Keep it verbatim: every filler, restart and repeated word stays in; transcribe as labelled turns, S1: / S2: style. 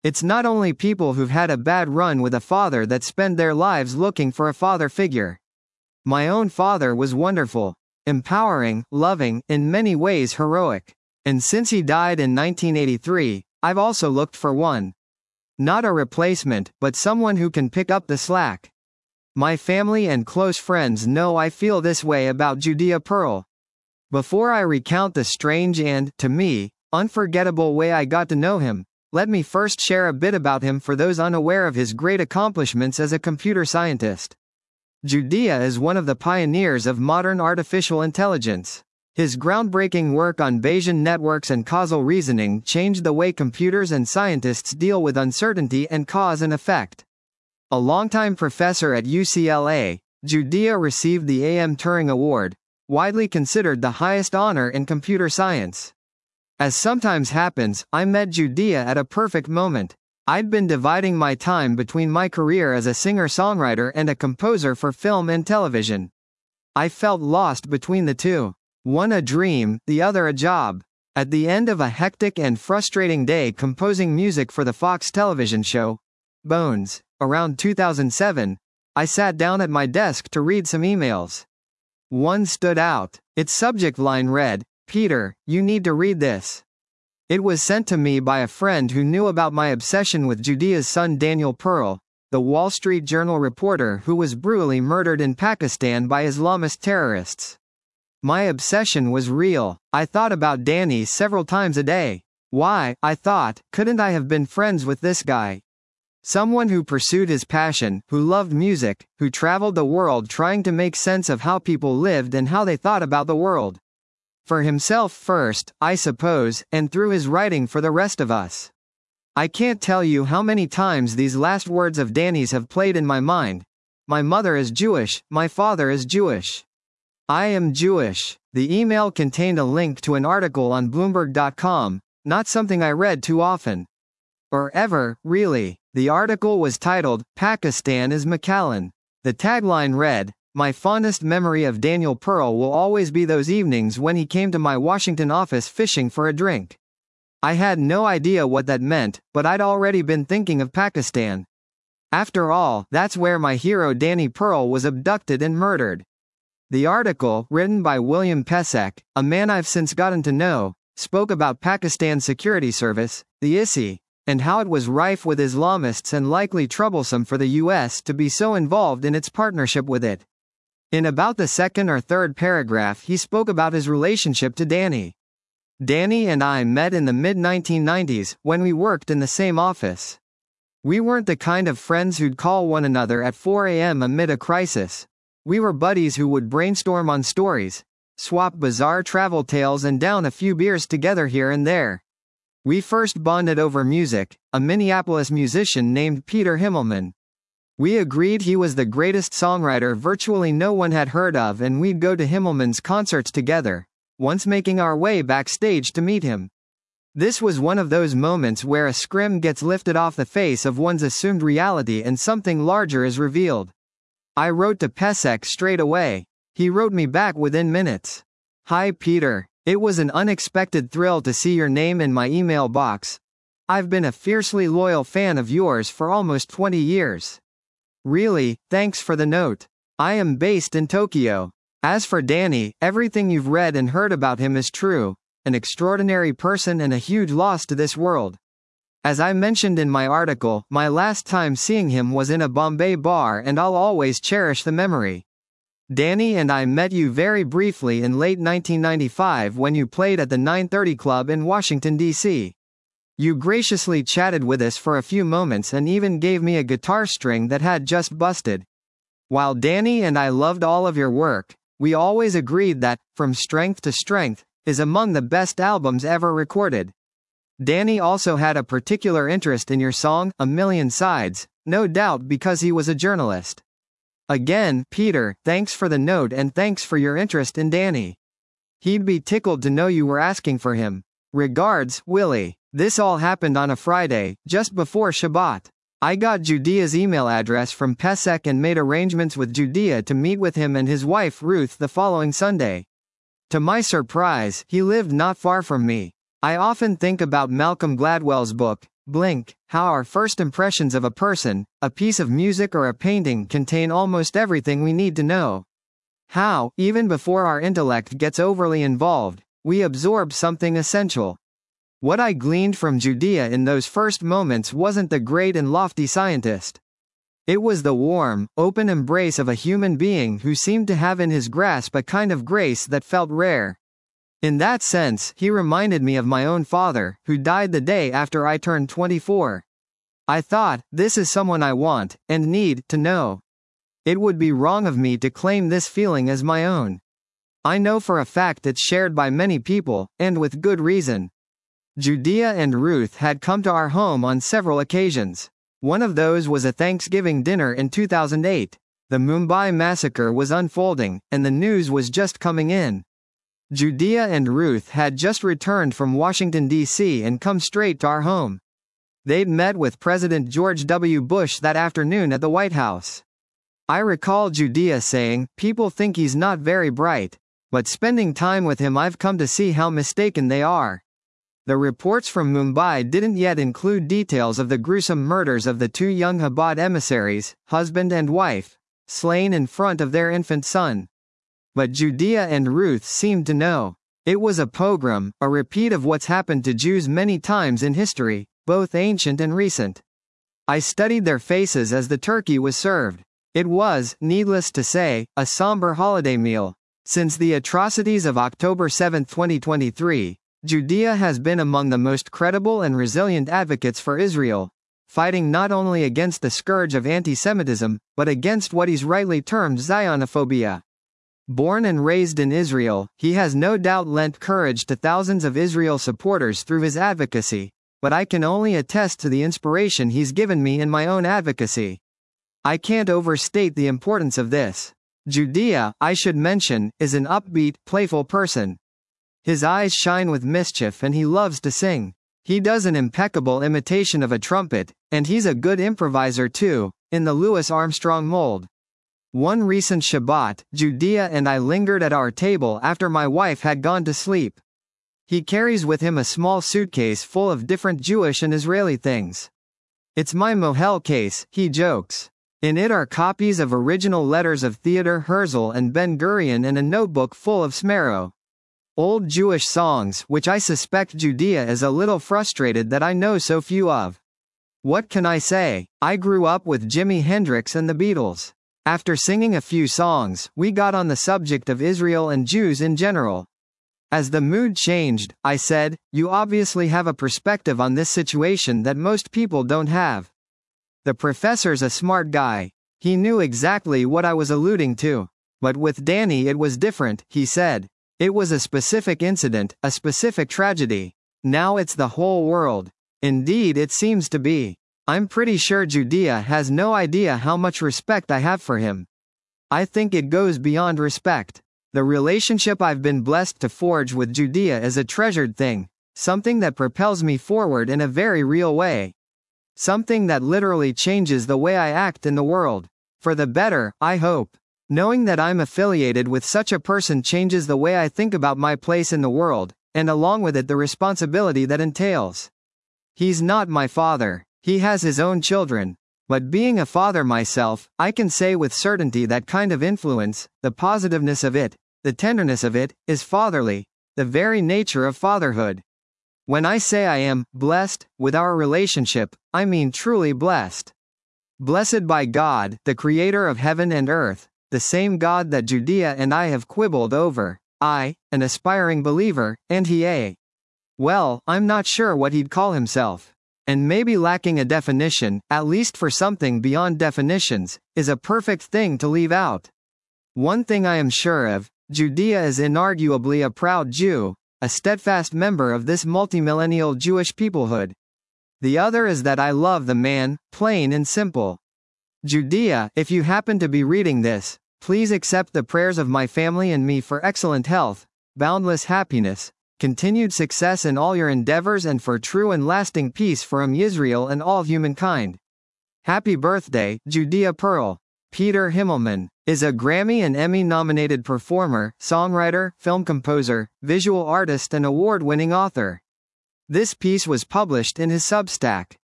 S1: It's not only people who've had a bad run with a father that spend their lives looking for a father figure. My own father was wonderful, empowering, loving, in many ways heroic. And since he died in nineteen eighty-three, I've also looked for one. Not a replacement, but someone who can pick up the slack. My family and close friends know I feel this way about Judea Pearl. Before I recount the strange and, to me, unforgettable way I got to know him, let me first share a bit about him for those unaware of his great accomplishments as a computer scientist. Judea is one of the pioneers of modern artificial intelligence. His groundbreaking work on Bayesian networks and causal reasoning changed the way computers and scientists deal with uncertainty and cause and effect. A longtime professor at U C L A, Judea received the A M Turing Award, widely considered the highest honor in computer science. As sometimes happens, I met Judea at a perfect moment. I'd been dividing my time between my career as a singer-songwriter and a composer for film and television. I felt lost between the two. One a dream, the other a job. At the end of a hectic and frustrating day composing music for the Fox television show, Bones, around two thousand seven, I sat down at my desk to read some emails. One stood out. Its subject line read, "Peter, you need to read this." It was sent to me by a friend who knew about my obsession with Judea's son Daniel Pearl, the Wall Street Journal reporter who was brutally murdered in Pakistan by Islamist terrorists. My obsession was real. I thought about Danny several times a day. Why, I thought, couldn't I have been friends with this guy? Someone who pursued his passion, who loved music, who traveled the world trying to make sense of how people lived and how they thought about the world. For himself first, I suppose, and through his writing for the rest of us. I can't tell you how many times these last words of Danny's have played in my mind. My mother is Jewish, my father is Jewish. I am Jewish. The email contained a link to an article on Bloomberg dot com, not something I read too often. Or ever, really. The article was titled, "Pakistan is Macallan." The tagline read, "My fondest memory of Daniel Pearl will always be those evenings when he came to my Washington office fishing for a drink." I had no idea what that meant, but I'd already been thinking of Pakistan. After all, that's where my hero Danny Pearl was abducted and murdered. The article, written by William Pesek, a man I've since gotten to know, spoke about Pakistan's security service, the I S I, and how it was rife with Islamists and likely troublesome for the U S to be so involved in its partnership with it. In about the second or third paragraph he spoke about his relationship to Danny. Danny and I met in the mid nineteen nineties, when we worked in the same office. We weren't the kind of friends who'd call one another at four a m amid a crisis. We were buddies who would brainstorm on stories, swap bizarre travel tales and down a few beers together here and there. We first bonded over music, a Minneapolis musician named Peter Himmelman. We agreed he was the greatest songwriter virtually no one had heard of, and we'd go to Himmelman's concerts together, once making our way backstage to meet him. This was one of those moments where a scrim gets lifted off the face of one's assumed reality and something larger is revealed. I wrote to Pesek straight away. He wrote me back within minutes. "Hi Peter, it was an unexpected thrill to see your name in my email box. I've been a fiercely loyal fan of yours for almost twenty years. Really, thanks for the note. I am based in Tokyo. As for Danny, everything you've read and heard about him is true, an extraordinary person and a huge loss to this world. As I mentioned in my article, my last time seeing him was in a Bombay bar and I'll always cherish the memory. Danny and I met you very briefly in late nineteen ninety-five when you played at the nine thirty Club in Washington, D C You graciously chatted with us for a few moments and even gave me a guitar string that had just busted. While Danny and I loved all of your work, we always agreed that, From Strength to Strength, is among the best albums ever recorded. Danny also had a particular interest in your song, A Million Sides, no doubt because he was a journalist. Again, Peter, thanks for the note and thanks for your interest in Danny. He'd be tickled to know you were asking for him. Regards, Willie." This all happened on a Friday, just before Shabbat. I got Judea's email address from Pesek and made arrangements with Judea to meet with him and his wife Ruth the following Sunday. To my surprise, he lived not far from me. I often think about Malcolm Gladwell's book, Blink, how our first impressions of a person, a piece of music or a painting contain almost everything we need to know. How, even before our intellect gets overly involved, we absorb something essential. What I gleaned from Judea in those first moments wasn't the great and lofty scientist. It was the warm, open embrace of a human being who seemed to have in his grasp a kind of grace that felt rare. In that sense, he reminded me of my own father, who died the day after I turned twenty-four. I thought, this is someone I want, and need, to know. It would be wrong of me to claim this feeling as my own. I know for a fact it's shared by many people, and with good reason. Judea and Ruth had come to our home on several occasions. One of those was a Thanksgiving dinner in two thousand eight. The Mumbai massacre was unfolding, and the news was just coming in. Judea and Ruth had just returned from Washington, D C and come straight to our home. They'd met with President George W. Bush that afternoon at the White House. I recall Judea saying, "People think he's not very bright, but spending time with him I've come to see how mistaken they are." The reports from Mumbai didn't yet include details of the gruesome murders of the two young Chabad emissaries, husband and wife, slain in front of their infant son. But Judea and Ruth seemed to know. It was a pogrom, a repeat of what's happened to Jews many times in history, both ancient and recent. I studied their faces as the turkey was served. It was, needless to say, a somber holiday meal. Since the atrocities of October seventh twenty twenty-three, Judea has been among the most credible and resilient advocates for Israel, fighting not only against the scourge of anti-Semitism, but against what he's rightly termed Zionophobia. Born and raised in Israel, he has no doubt lent courage to thousands of Israel supporters through his advocacy, but I can only attest to the inspiration he's given me in my own advocacy. I can't overstate the importance of this. Judea, I should mention, is an upbeat, playful person. His eyes shine with mischief and he loves to sing. He does an impeccable imitation of a trumpet, and he's a good improviser too, in the Louis Armstrong mold. One recent Shabbat, Judea and I lingered at our table after my wife had gone to sleep. He carries with him a small suitcase full of different Jewish and Israeli things. "It's my Mohel case," he jokes. In it are copies of original letters of Theodor Herzl and Ben Gurion and a notebook full of Smero. Old Jewish songs, which I suspect Judea is a little frustrated that I know so few of. What can I say? I grew up with Jimi Hendrix and the Beatles. After singing a few songs, we got on the subject of Israel and Jews in general. As the mood changed, I said, "You obviously have a perspective on this situation that most people don't have." The professor's a smart guy. He knew exactly what I was alluding to. But with Danny it was different, he said. It was a specific incident, a specific tragedy. Now it's the whole world. Indeed it seems to be. I'm pretty sure Judea has no idea how much respect I have for him. I think it goes beyond respect. The relationship I've been blessed to forge with Judea is a treasured thing, something that propels me forward in a very real way. Something that literally changes the way I act in the world. For the better, I hope. Knowing that I'm affiliated with such a person changes the way I think about my place in the world, and along with it the responsibility that entails. He's not my father. He has his own children. But being a father myself, I can say with certainty that kind of influence, the positiveness of it, the tenderness of it, is fatherly, the very nature of fatherhood. When I say I am blessed with our relationship, I mean truly blessed. Blessed by God, the creator of heaven and earth, the same God that Judea and I have quibbled over, I, an aspiring believer, and he a. Well, I'm not sure what he'd call himself. And maybe lacking a definition, at least for something beyond definitions, is a perfect thing to leave out. One thing I am sure of, Judea is inarguably a proud Jew, a steadfast member of this multimillennial Jewish peoplehood. The other is that I love the man, plain and simple. Judea, if you happen to be reading this, please accept the prayers of my family and me for excellent health, boundless happiness, continued success in all your endeavors and for true and lasting peace from Yisrael and all humankind. Happy birthday, Judea Pearl. Peter Himmelman is a Grammy and Emmy-nominated performer, songwriter, film composer, visual artist and award-winning author. This piece was published in his Substack.